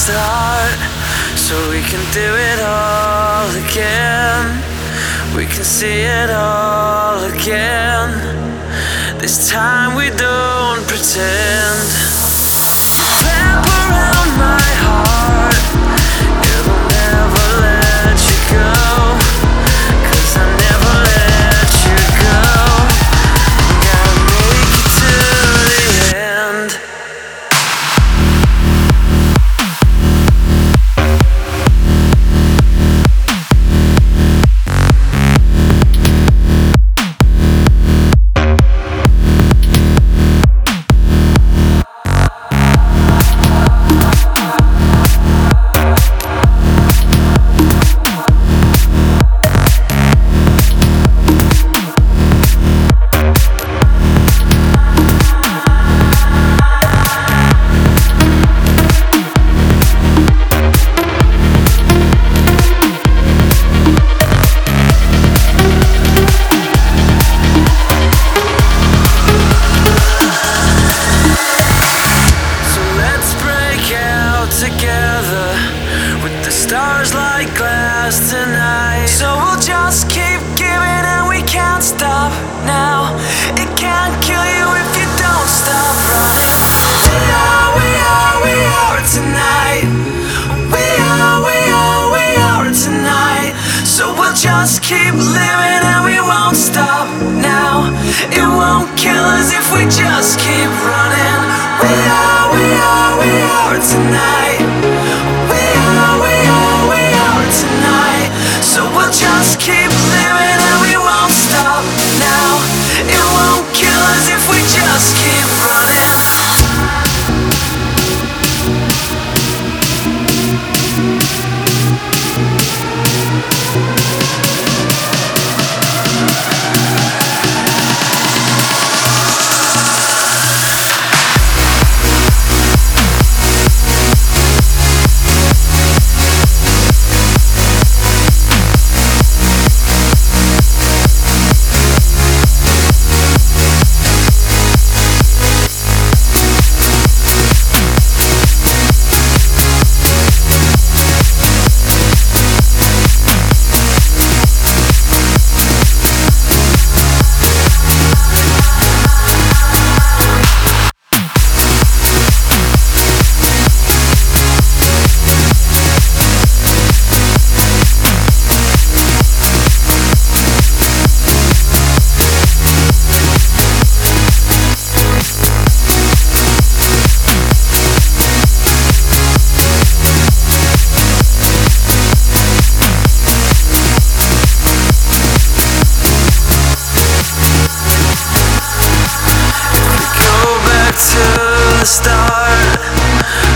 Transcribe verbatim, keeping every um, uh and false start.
start, so we can do it all again. We can see it all again. This time we don't pretend. Wrap around my heart, it'll never let you go, 'cause I never let you go. Gotta make it to the end. Together with the stars like glass tonight. So we'll just keep giving and we can't stop now. It can't kill you if you don't stop running. We are, we are, we are tonight. We are, we are, we are tonight. So we'll just keep living and we won't stop now. It won't kill us if we just keep running. We are, we are, we are tonight. We are, we are, we are tonight. So we'll just keep living and we won't stop now. It won't kill us if we just keep running. The start,